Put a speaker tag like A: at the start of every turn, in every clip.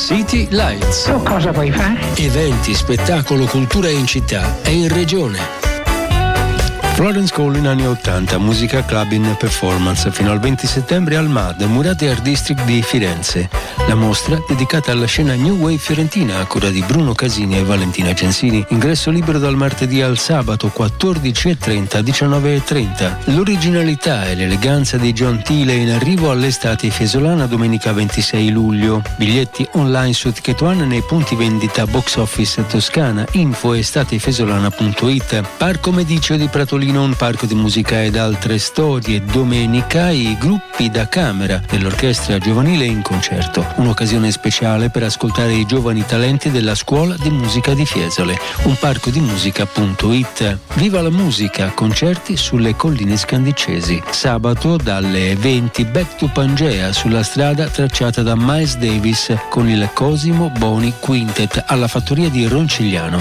A: City Lights.
B: Tu cosa vuoi fare?
A: Eventi, spettacolo, cultura in città e in regione. Florence Cole in anni 80, musica club in performance fino al 20 settembre al MAD, Murate Art District di Firenze. La mostra dedicata alla scena New Wave fiorentina a cura di Bruno Casini e Valentina Censini. Ingresso libero dal martedì al sabato 14.30 19.30. L'originalità e l'eleganza di John Thiele in arrivo all'estate fiesolana domenica 26 luglio. Biglietti online su Ticket One nei punti vendita Box Office Toscana. Info estatefesolana.it. Parco Mediceo di Pratolino, un parco di musica ed altre storie. Domenica i gruppi da camera dell'orchestra giovanile in concerto. Un'occasione speciale per ascoltare i giovani talenti della scuola di musica di Fiesole. Unparcodimusica.it. Viva la musica, concerti sulle colline scandicesi. Sabato dalle 20 Back to Pangea sulla strada tracciata da Miles Davis con il Cosimo Boni Quintet alla fattoria di Roncigliano.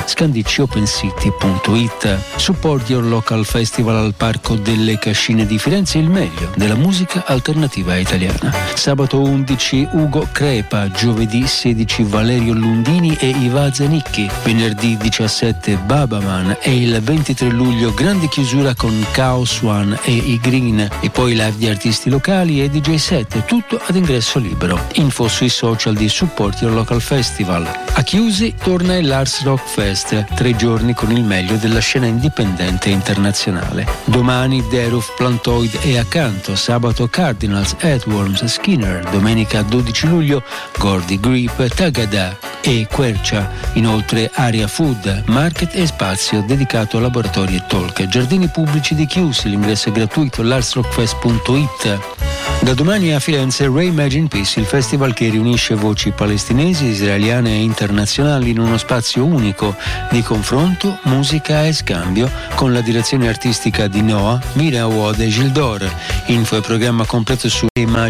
A: scandiciopenscity.it. Support your local festival al Parco delle Cascine di Firenze, il meglio della musica alternativa italiana. Sabato 11 Ugo Crepa, giovedì 16 Valerio Lundini e Iva Zanicchi, venerdì 17 Babaman e il 23 luglio grande chiusura con Chaos One e i Green e poi live di artisti locali e DJ set, tutto ad ingresso libero. Info sui social di Support Your Local Festival. A Chiusi torna il Ars Rock Fest, 3 giorni con il meglio della scena indipendente internazionale. Domani Deruf, Plantoid e Accanto, sabato Cardinals, Earthworms, Skinner, domenica 12 luglio Gordy Grip, Tagada e Quercia. Inoltre Area Food, Market e spazio dedicato a laboratori e talk. Giardini pubblici di Chiusi, l'ingresso è gratuito, larsrockfest.it. Da domani a Firenze Reimagine Peace, il festival che riunisce voci palestinesi, israeliane e internazionali in uno spazio unico di confronto, musica e scambio, con la direzione artistica di Noah, Mira Awad e Gildor. Info e programma completo su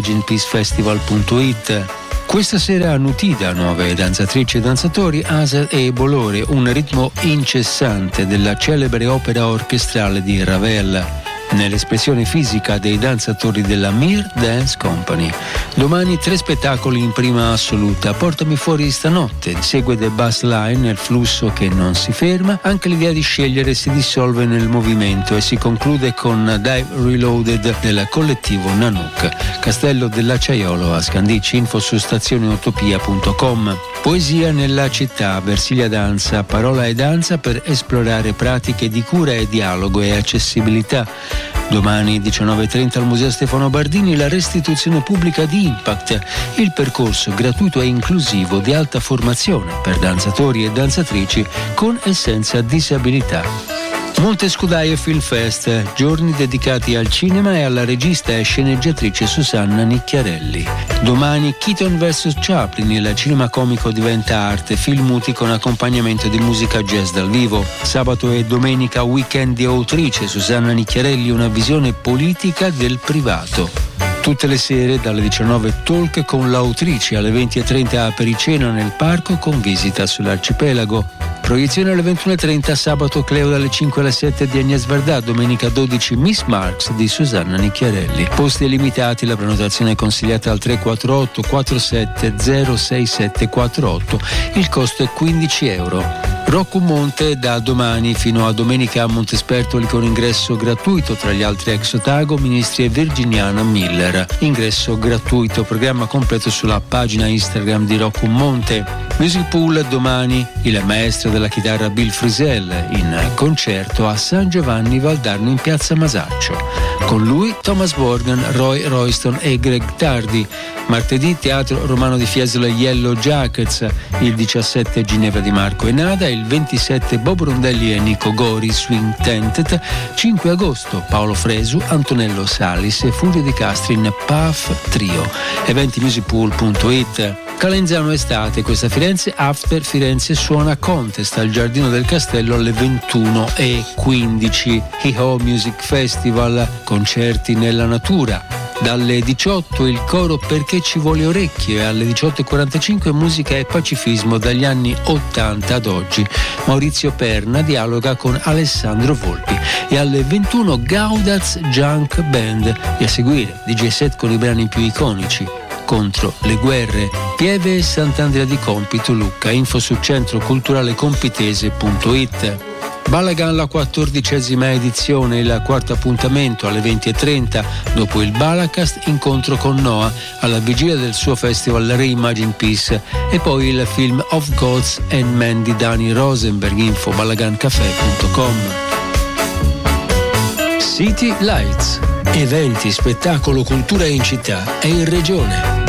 A: reimaginepeacefestival.it. Questa sera a Nutida, 9 danzatrici e danzatori, Asel e Bolore, un ritmo incessante della celebre opera orchestrale di Ravel, nell'espressione fisica dei danzatori della Mir Dance Company. Domani 3 spettacoli in prima assoluta. Portami fuori stanotte, segue The Bass Line nel flusso che non si ferma, anche l'idea di scegliere si dissolve nel movimento e si conclude con Dive Reloaded del collettivo Nanook. Castello dell'Acciaiolo a Scandicci, info su stazioneutopia.com. Poesia nella città, Versilia Danza, parola e danza per esplorare pratiche di cura e dialogo e accessibilità. Domani 19.30 al Museo Stefano Bardini la restituzione pubblica di Impact, il percorso gratuito e inclusivo di alta formazione per danzatori e danzatrici con e senza disabilità. Montescudaio Film Fest, giorni dedicati al cinema e alla regista e sceneggiatrice Susanna Nicchiarelli. Domani Keaton vs Chaplin, il cinema comico diventa arte, film muti con accompagnamento di musica jazz dal vivo. Sabato e domenica Weekend di autrice Susanna Nicchiarelli, una visione politica del privato. Tutte le sere dalle 19 talk con l'autrice, alle 20.30 apericena nel parco con visita sull'arcipelago. Proiezione alle 21.30 sabato Cleo dalle 5 alle 7 di Agnès Varda, domenica 12 Miss Marx di Susanna Nicchiarelli. Posti limitati, la prenotazione è consigliata al 348 47 06748, il costo è €15. Rocco Monte da domani fino a domenica a Montespertoli con ingresso gratuito, tra gli altri ex Otago, Ministri e Virginiana Miller. Ingresso gratuito, programma completo sulla pagina Instagram di Rocco Monte. Music Pool domani, il maestro della chitarra Bill Frisell in concerto a San Giovanni Valdarno in piazza Masaccio. Con lui Thomas Morgan, Roy Royston e Greg Tardi. Martedì Teatro Romano di Fiesole Yellow Jackets, il 17 Ginevra Di Marco e Nada, il 27 Bob Rondelli e Nico Gori Swing Tented, 5 agosto Paolo Fresu, Antonello Salis e Fulvio Di Castri in Puff Trio. Eventimusicpool.it. Calenzano estate, questa Firenze After Firenze suona Contest al Giardino del Castello alle 21:15. Hi-Ho Music Festival, concerti nella natura. Dalle 18 il coro Perché ci vuole orecchie, alle 18:45 musica e pacifismo dagli anni 80 ad oggi. Maurizio Perna dialoga con Alessandro Volpi e alle 21 Gaudaz Junk Band e a seguire DJ set con i brani più iconici, Contro le guerre, Pieve Sant'Andrea di Compito, Lucca. Info su centroculturalecompitese.it. Balagan, la 14ª edizione, il quarto appuntamento alle 20:30. Dopo il Balacast, incontro con Noah alla vigilia del suo festival Reimagine Peace, e poi il film Of Gods and Men di Dani Rosenberg. Info balagancafè.com. City Lights. Eventi, spettacolo, cultura in città e in regione.